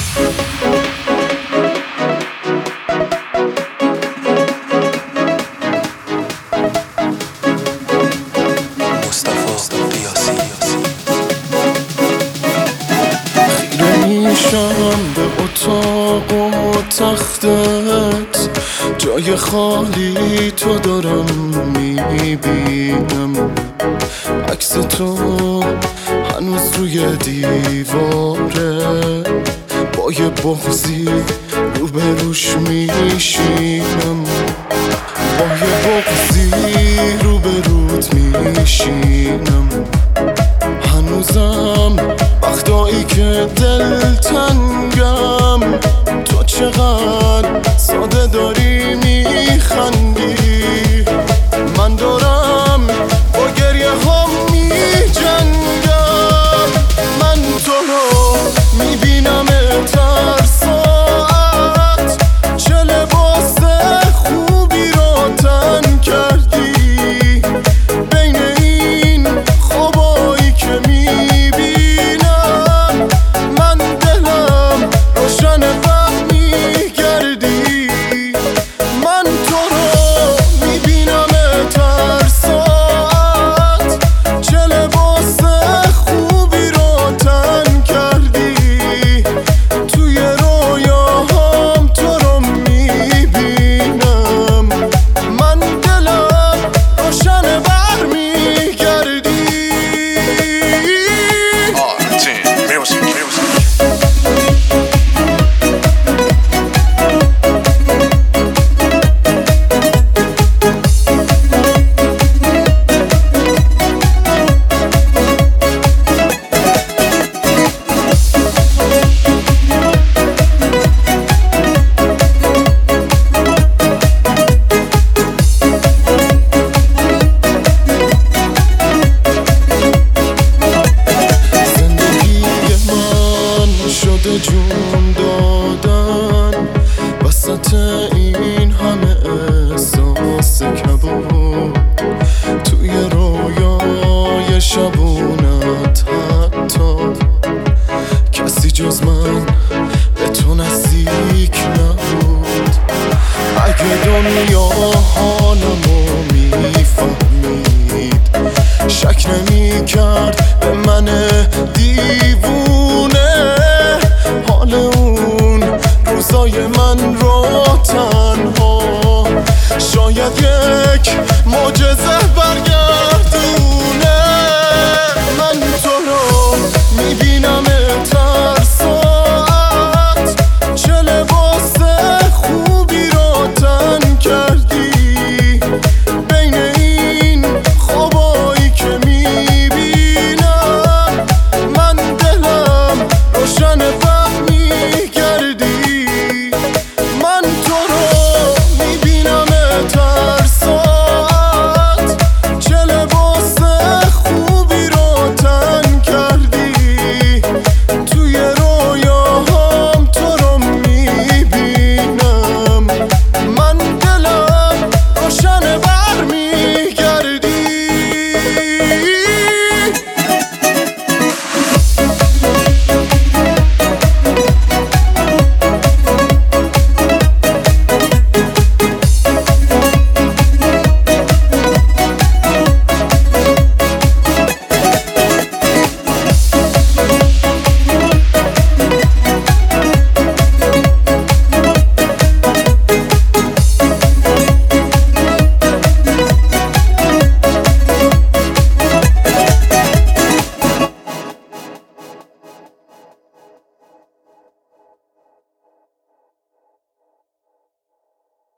میشم به اتاق و تختت، جای خالی تو دارم میبینم، عکس تو هنوز روی دیواره، با یه بغضی روبروش میشینم، با یه بغضی روبروت میشینم. هنوزم وقتایی که دلتنگم، تو چقدر ساده داری میخندی، من دارم با گریه ها میجنگم. من تو رو میبینم هر ساعت، چه لباس خوبی رو تن کردی، بین این خوابایی که میبینم من دلم روشن وقت میگردی. من تو رو میبینم هر ساعت، چه لباس خوبی رو تن کردی، توی رویاهام تو رو میبینم، من دلم روشن بر میگردی. شده جون دادن وسط این همه احساس کبود، توی رویای شبونت حتی کسی جز من به تو نزدیک نبود. اگه دنیا حالمو میفهمید، شک نمی‌کرد به من دیوونه، حال اون روزای من رو تنها شاید یک معجزه